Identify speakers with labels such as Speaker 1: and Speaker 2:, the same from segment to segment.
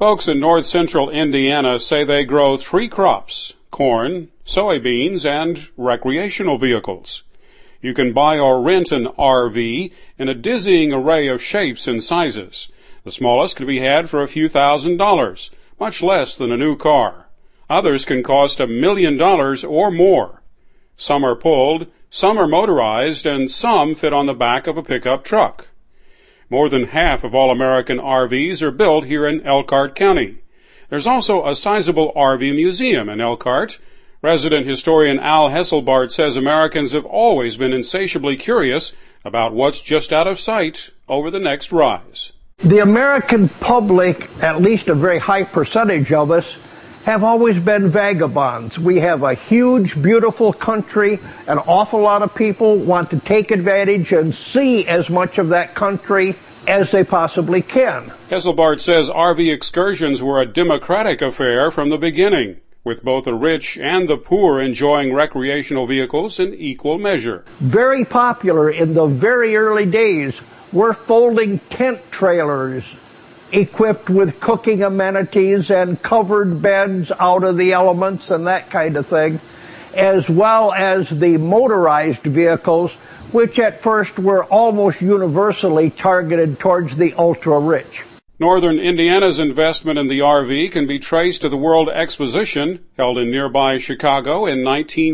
Speaker 1: Folks in north-central Indiana say they grow 3 crops: corn, soybeans, and recreational vehicles. You can buy or rent an RV in a dizzying array of shapes and sizes. The smallest can be had for a few $1,000s, much less than a new car. Others can cost $1 million or more. Some are pulled, some are motorized, and some fit on the back of a pickup truck. More than half of all American RVs are built here in Elkhart County. There's also a sizable RV museum in Elkhart. Resident historian Al Hesselbart says Americans have always been insatiably curious about what's just out of sight over the next rise.
Speaker 2: The American public, at least a very high percentage of us, have always been vagabonds. We have a huge, beautiful country. An awful lot of people want to take advantage and see as much of that country as they possibly can.
Speaker 1: Hesselbart says RV excursions were a democratic affair from the beginning, with both the rich and the poor enjoying recreational vehicles in equal measure.
Speaker 2: Very popular in the very early days were folding tent trailers equipped with cooking amenities and covered beds out of the elements and that kind of thing, as well as the motorized vehicles, which at first were almost universally targeted towards the ultra-rich.
Speaker 1: Northern Indiana's investment in the RV can be traced to the World Exposition held in nearby Chicago in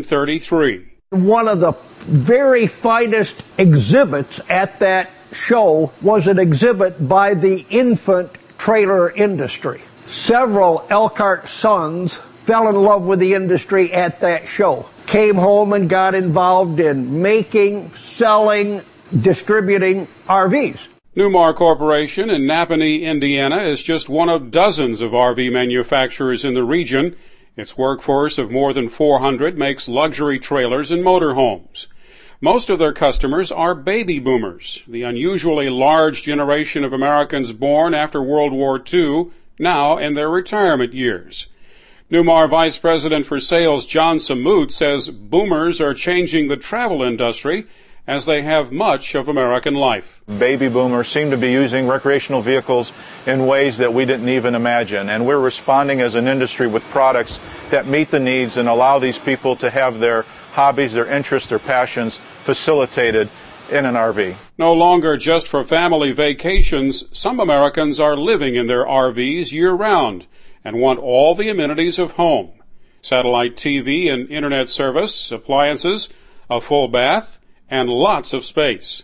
Speaker 1: 1933.
Speaker 2: One of the very finest exhibits at that show was an exhibit by the infant trailer industry. Several Elkhart sons fell in love with the industry at that show, came home and got involved in making, selling, distributing RVs.
Speaker 1: Newmar Corporation in Napanee, Indiana is just one of dozens of RV manufacturers in the region. Its workforce of more than 400 makes luxury trailers and motorhomes. Most of their customers are baby boomers, the unusually large generation of Americans born after World War II, now in their retirement years. Newmar Vice President for Sales John Samoot says boomers are changing the travel industry as they have much of American life.
Speaker 3: Baby boomers seem to be using recreational vehicles in ways that we didn't even imagine, and we're responding as an industry with products that meet the needs and allow these people to have their hobbies, their interests, their passions facilitated in an RV.
Speaker 1: No longer just for family vacations, some Americans are living in their RVs year-round and want all the amenities of home: satellite TV and internet service, appliances, a full bath, and lots of space.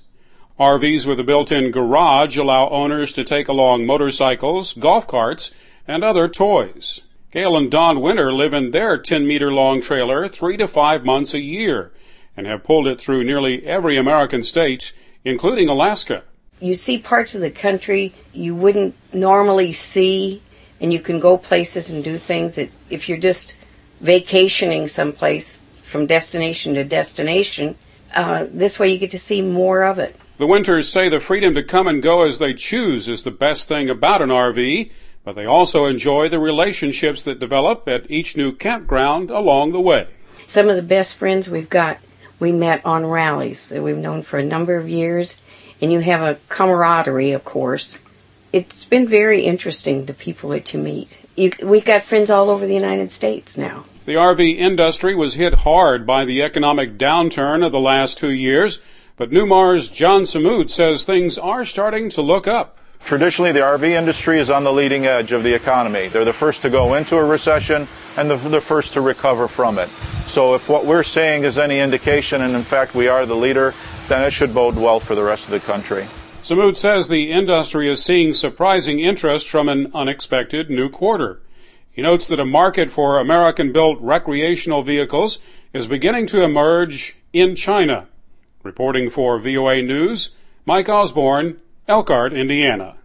Speaker 1: RVs with a built-in garage allow owners to take along motorcycles, golf carts, and other toys. Gail and Don Winter live in their 10-meter-long trailer 3 to 5 months a year and have pulled it through nearly every American state, including Alaska.
Speaker 4: You see parts of the country you wouldn't normally see, and you can go places and do things that if you're just vacationing someplace from destination to destination, this way you get to see more of it.
Speaker 1: The Winters say the freedom to come and go as they choose is the best thing about an RV, but they also enjoy the relationships that develop at each new campground along the way.
Speaker 4: Some of the best friends we've got, we met on rallies that we've known for a number of years, and you have a camaraderie, of course. It's been very interesting, the people that you meet. We've got friends all over the United States now.
Speaker 1: The RV industry was hit hard by the economic downturn of the last 2 years, but Newmar's John Samoot says things are starting to look up.
Speaker 3: Traditionally, the RV industry is on the leading edge of the economy. They're the first to go into a recession and the first to recover from it. So if what we're saying is any indication, and in fact we are the leader, then it should bode well for the rest of the country.
Speaker 1: Samoot says the industry is seeing surprising interest from an unexpected new quarter. He notes that a market for American-built recreational vehicles is beginning to emerge in China. Reporting for VOA News, Mike Osborne, Elkhart, Indiana.